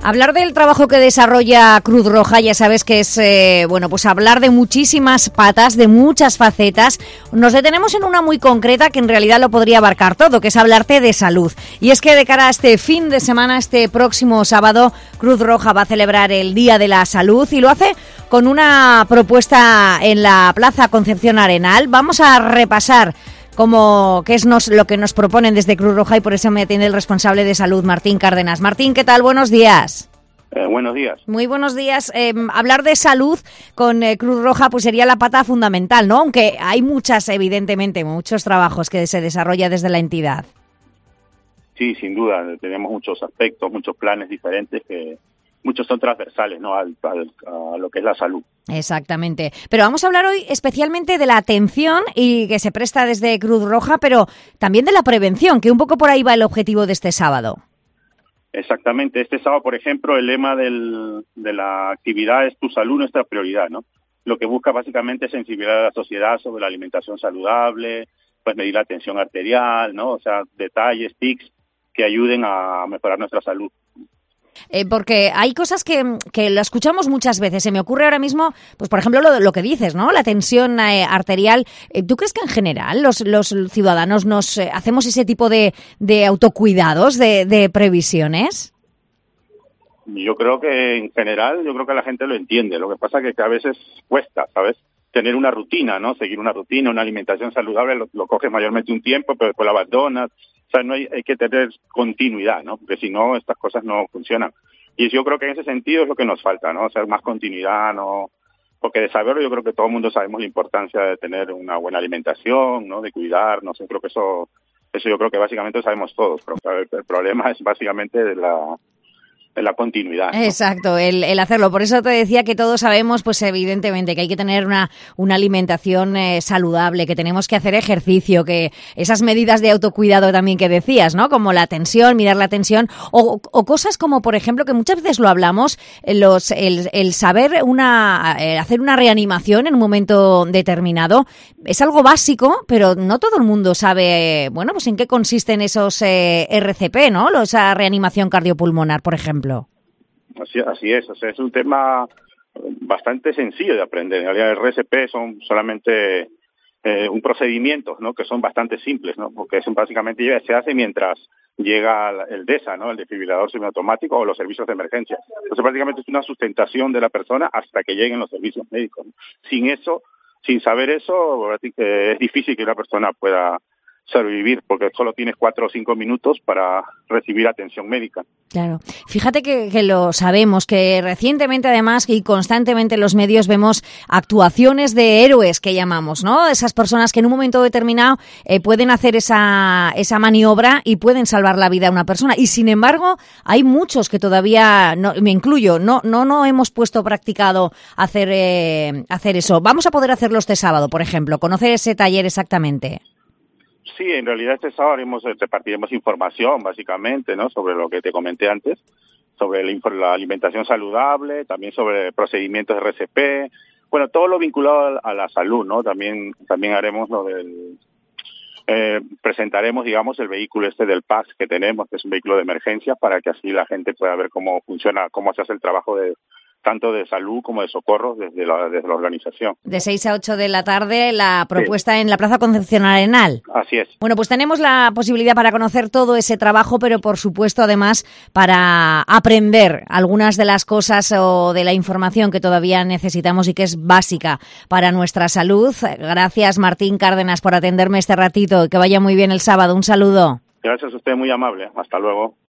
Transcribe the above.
Hablar del trabajo que desarrolla Cruz Roja, ya sabes que es, pues hablar de muchísimas patas, de muchas facetas. Nos detenemos en una muy concreta que en realidad lo podría abarcar todo, que es hablarte de salud. Y es que de cara a este fin de semana, este próximo sábado, Cruz Roja va a celebrar el Día de la Salud y lo hace con una propuesta en la Plaza Concepción Arenal. Vamos a repasar qué es lo que nos proponen desde Cruz Roja y por eso me atiende el responsable de salud, Martín Cárdenas. Martín, ¿qué tal? Buenos días. Buenos días. Muy buenos días. Hablar de salud con Cruz Roja pues sería la pata fundamental, ¿no? Aunque hay muchos trabajos que se desarrolla desde la entidad. Sí, sin duda. Tenemos muchos aspectos, muchos planes diferentes que muchos son transversales, ¿no? a lo que es la salud. Exactamente. Pero vamos a hablar hoy especialmente de la atención y que se presta desde Cruz Roja, pero también de la prevención, que un poco por ahí va el objetivo de este sábado. Exactamente. Este sábado, por ejemplo, el lema de la actividad es Tu salud, nuestra prioridad, ¿no? Lo que busca básicamente es sensibilizar a la sociedad sobre la alimentación saludable, pues medir la tensión arterial, ¿no? O sea, detalles, tics que ayuden a mejorar nuestra salud. Porque hay cosas que lo escuchamos muchas veces. Se me ocurre ahora mismo, pues por ejemplo, lo que dices, ¿no? La tensión arterial. ¿Tú crees que en general los ciudadanos nos hacemos ese tipo de autocuidados, de previsiones? Yo creo que en general, la gente lo entiende. Lo que pasa es que a veces cuesta, ¿sabes? Tener una rutina, ¿no? Seguir una rutina, una alimentación saludable, lo coges mayormente un tiempo, pero después la abandonas. O sea, no hay que tener continuidad, ¿no? Porque si no, estas cosas no funcionan. Y yo creo que en ese sentido es lo que nos falta, ¿no? O sea, más continuidad, ¿no? Porque de saberlo yo creo que todo el mundo sabemos la importancia de tener una buena alimentación, ¿no? De cuidarnos. Yo creo que eso yo creo que básicamente lo sabemos todos. Pero el problema es básicamente de la continuidad, ¿no? Exacto, el hacerlo. Por eso te decía que todos sabemos, pues evidentemente, que hay que tener una alimentación saludable, que tenemos que hacer ejercicio, que esas medidas de autocuidado también que decías, ¿no? Como la tensión, mirar la tensión, o cosas como, por ejemplo, que muchas veces lo hablamos, el saber hacer una reanimación en un momento determinado, es algo básico, pero no todo el mundo sabe, pues en qué consisten esos RCP, ¿no? Esa reanimación cardiopulmonar, por ejemplo. Así es, o sea, es un tema bastante sencillo de aprender. En realidad el RCP son solamente un procedimiento, ¿no? Que son bastante simples, ¿no? Porque eso básicamente se hace mientras llega el DESA, ¿no? El desfibrilador semiautomático o los servicios de emergencia. Entonces prácticamente es una sustentación de la persona hasta que lleguen los servicios médicos, ¿no? Sin saber eso, es difícil que una persona pueda sobrevivir, porque solo tienes 4 o 5 minutos para recibir atención médica. Claro. Fíjate que lo sabemos, que recientemente además y constantemente en los medios vemos actuaciones de héroes que llamamos, ¿no? Esas personas que en un momento determinado pueden hacer esa maniobra y pueden salvar la vida a una persona. Y sin embargo, hay muchos que todavía, me incluyo, no hemos practicado hacer eso. Vamos a poder hacerlo este sábado, por ejemplo, conocer ese taller exactamente. Sí, en realidad este sábado repartiremos información, básicamente, ¿no? Sobre lo que te comenté antes, sobre la alimentación saludable, también sobre procedimientos de RCP, bueno, todo lo vinculado a la salud, ¿no? También haremos presentaremos, digamos, el vehículo del PAS que tenemos, que es un vehículo de emergencia, para que así la gente pueda ver cómo funciona, cómo se hace el trabajo tanto de salud como de socorro desde la organización. De 6 a 8 de la tarde, la propuesta sí. En la Plaza Concepción Arenal. Así es. Bueno, pues tenemos la posibilidad para conocer todo ese trabajo, pero por supuesto además para aprender algunas de las cosas o de la información que todavía necesitamos y que es básica para nuestra salud. Gracias, Martín Cárdenas, por atenderme este ratito. Que vaya muy bien el sábado. Un saludo. Gracias a usted, muy amable. Hasta luego.